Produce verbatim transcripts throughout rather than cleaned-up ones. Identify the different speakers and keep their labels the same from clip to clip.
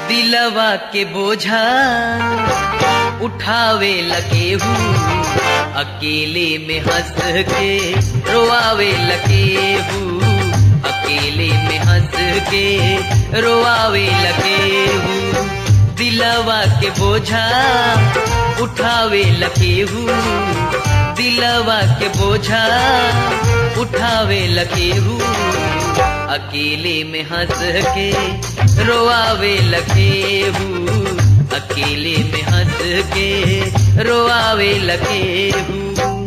Speaker 1: दिलवा के बोझा उठावे लगे हूँ, अकेले में हंस के रोआवे लगे हूँ, अकेले में हंस के रोआवे लगे हूँ। दिलवा के बोझा उठावे लगे हूँ, दिलवा के बोझा उठावे लगे हूँ, अकेले में हंस के रोआवे लगे हूँ, अकेले में हंस के रोआवे लगे हूँ।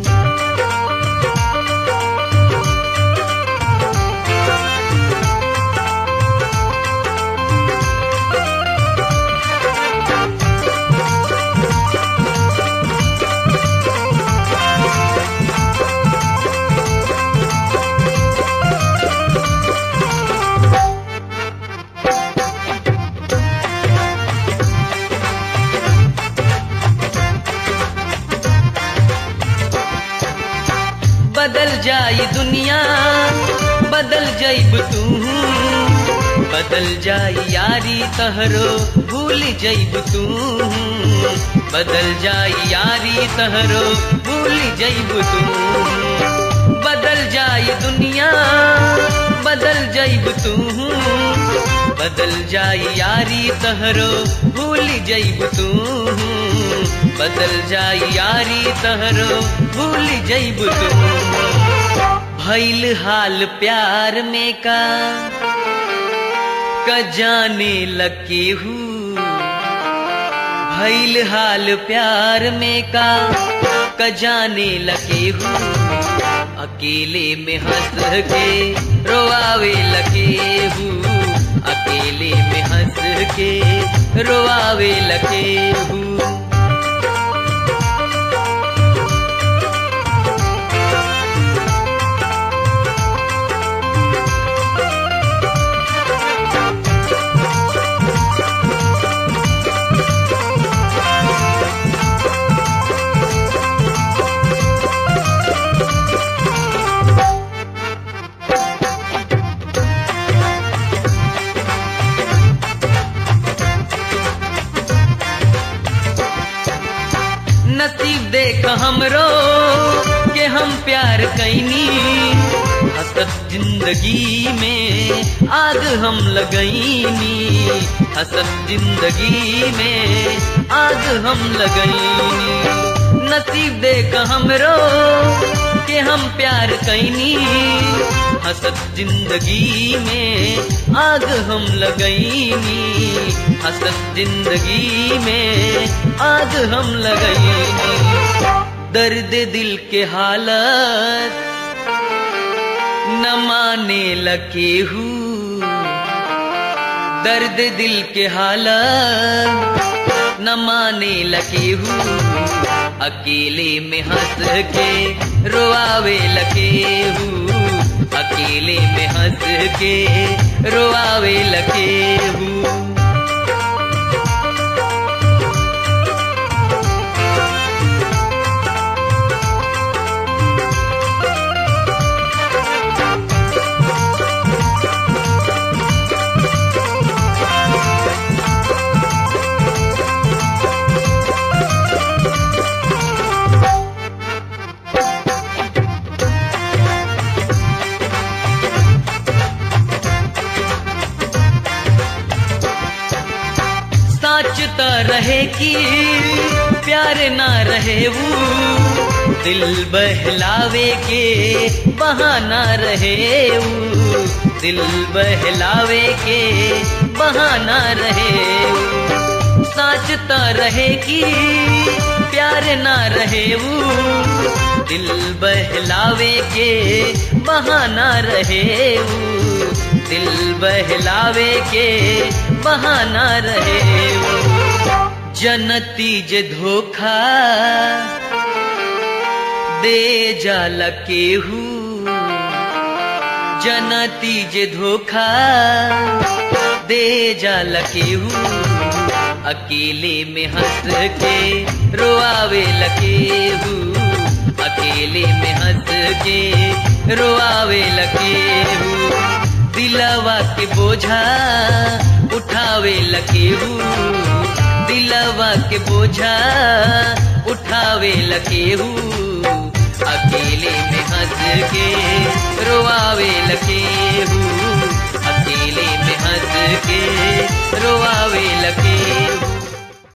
Speaker 1: बदल जाई दुनिया बदल जाइब तू, बदल जाई यारी तहरो भूल जाइब तू, बदल जाई यारी तहरो भूल जाइब तू। बदल जाई दुनिया बदल जाइब तू, बदल जाई यारी तहरो भूल जाइब तू, बदल जाई यारी तहरो भूल जाइब तू। भइल हाल प्यार में का का जाने लगे हूँ, भइल हाल प्यार में का का जाने लगे हूँ, अकेले में हंस के रोआवे लगे हूँ, अकेले में हंस के रोआवे लगे हूँ। नसीब देख हमरो के हम प्यार कैनी, हसत जिंदगी में आग हम लगैनी, हसत जिंदगी में आग हम लगैनी। नसीब देख हमरो के हम प्यार कैनी, हसत जिंदगी में आग हम लगैनी, हसत जिंदगी में आग हम लगैनी। दर्द दिल के हालत न माने लगे हूँ, दर्द दिल के हालत न माने लगे हूँ, अकेले में हंस के रोआवे लगे हूँ, अकेले में हंस के रोआवे लगे हूँ। साचता रहे कि प्यार ना रहे वो, दिल बहलावे के बहाना रहे वो, दिल बहलावे के बहाना रहे वो। साचता रहे कि प्यार ना रहे वो, दिल बहलावे के बहाना रहे वो, दिल बहलावे के बहाना रहे वो। जनती जे धोखा दे जाला केहू, जनती जे धोखा दे जाला केहू, अकेले में हंस के रोआवे लगे हूँ, अकेले में हंस के रोआवे लगे हूँ। दिलवा के बोझा उठावे लकेहू, दिलवा के बोझा उठावे लकेहू, अकेले में हंस के रोआवे लकेहू, अकेले में हंस के रोआवे लकेहू।